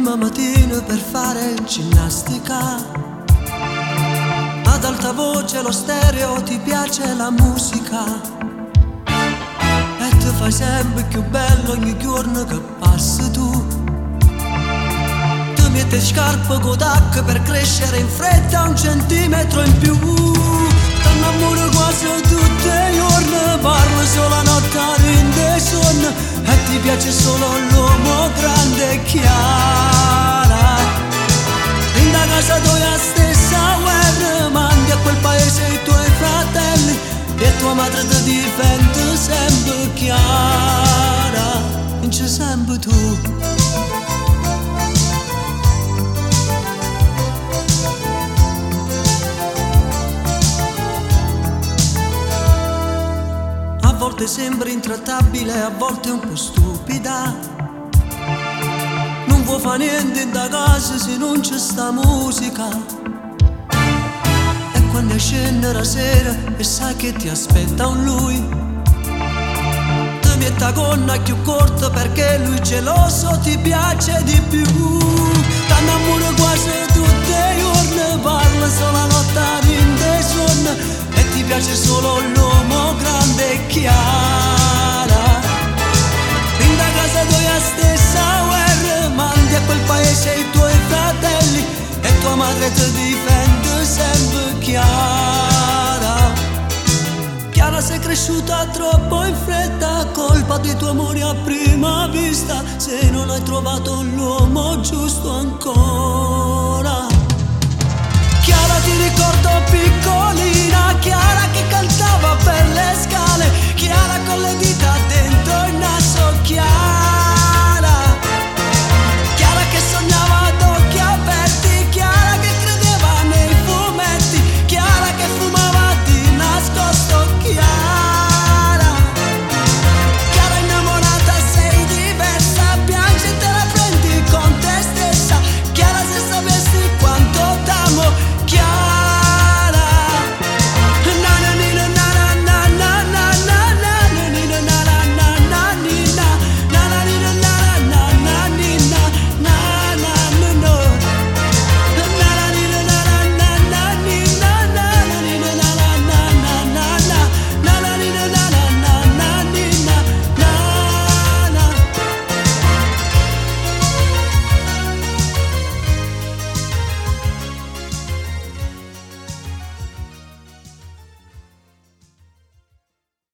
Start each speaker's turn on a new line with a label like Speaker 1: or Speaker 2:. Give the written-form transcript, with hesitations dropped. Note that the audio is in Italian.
Speaker 1: prima mattina per fare ginnastica. Ad alta voce lo stereo, ti piace la musica e ti fai sempre più bello ogni giorno che passi tu. Ti metti scarpe con tacche per crescere in fretta 1 centimetro in più. Ti innamori quasi tutti i giorni, parli solo a notte rinde sonno e ti piace solo l'uomo grande e chiara. In da casa tua stessa guerra, mandi a quel paese i tuoi fratelli e tua madre ti difende sempre chiara. Vince sempre tu. A volte sembra intrattabile, a volte un po' stupida. Non vuoi fare niente in da casa se non c'è sta musica. E quando scende la sera e sai che ti aspetta un lui, ti metti la gonna più corta perché lui geloso ti piace di più. Ti innamori quasi tutti i giorni, parla solo la notte rinde sonno e ti piace solo l'uomo grande e chiara. In da casa tua stessa guerra, mandi a quel paese i tuoi fratelli e tua madre ti difende sempre chiara. Chiara, sei cresciuta troppo in fretta, colpa dei tuoi amori a prima vista, se non hai trovato l'uomo giusto ancora. Chiara, ti ricordo piccolina, Chiara che cantava per le scale, Chiara con le dita dentro il naso, Chiara.